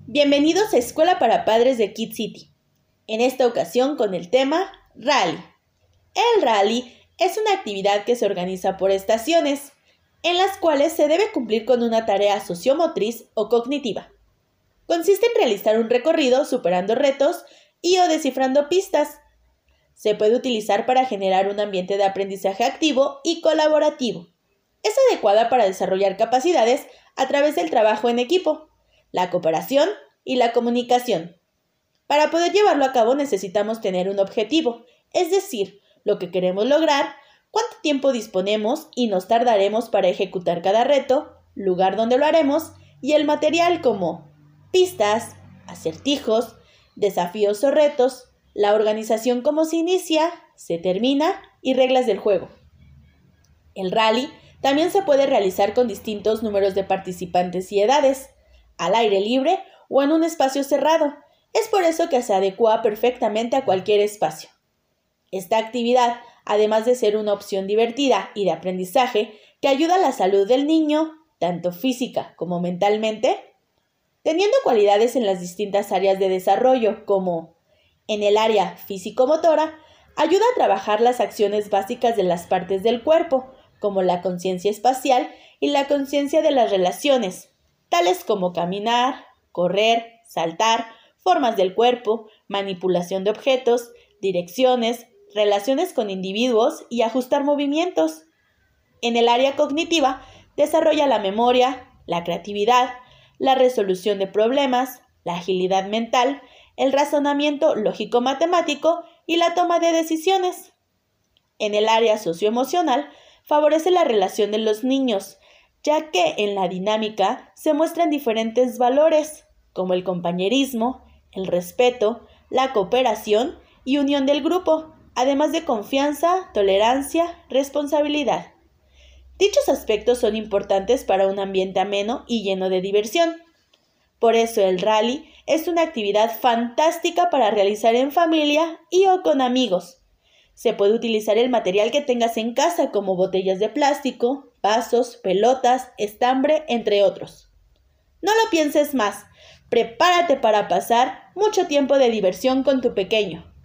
Bienvenidos a Escuela para Padres de Kid City. En esta ocasión con el tema Rally. El rally es una actividad que se organiza por estaciones, en las cuales se debe cumplir con una tarea sociomotriz o cognitiva. Consiste en realizar un recorrido superando retos y o descifrando pistas. Se puede utilizar para generar un ambiente de aprendizaje activo y colaborativo. Es adecuada para desarrollar capacidades a través del trabajo en equipo, la cooperación y la comunicación. Para poder llevarlo a cabo necesitamos tener un objetivo, es decir, lo que queremos lograr, cuánto tiempo disponemos y nos tardaremos para ejecutar cada reto, lugar donde lo haremos y el material como pistas, acertijos, desafíos o retos, la organización cómo se inicia, se termina y reglas del juego. El rally también se puede realizar con distintos números de participantes y edades, al aire libre o en un espacio cerrado. Es por eso que se adecua perfectamente a cualquier espacio. Esta actividad, además de ser una opción divertida y de aprendizaje que ayuda a la salud del niño, tanto física como mentalmente, teniendo cualidades en las distintas áreas de desarrollo, como en el área físico-motora, ayuda a trabajar las acciones básicas de las partes del cuerpo, como la conciencia espacial y la conciencia de las relaciones, tales como caminar, correr, saltar, formas del cuerpo, manipulación de objetos, direcciones, relaciones con individuos y ajustar movimientos. En el área cognitiva, desarrolla la memoria, la creatividad, la resolución de problemas, la agilidad mental, el razonamiento lógico-matemático y la toma de decisiones. En el área socioemocional, favorece la relación de los niños, ya que en la dinámica se muestran diferentes valores, como el compañerismo, el respeto, la cooperación y unión del grupo, además de confianza, tolerancia, responsabilidad. Dichos aspectos son importantes para un ambiente ameno y lleno de diversión. Por eso el rally es una actividad fantástica para realizar en familia y o con amigos. Se puede utilizar el material que tengas en casa como botellas de plástico, vasos, pelotas, estambre, entre otros. No lo pienses más, prepárate para pasar mucho tiempo de diversión con tu pequeño.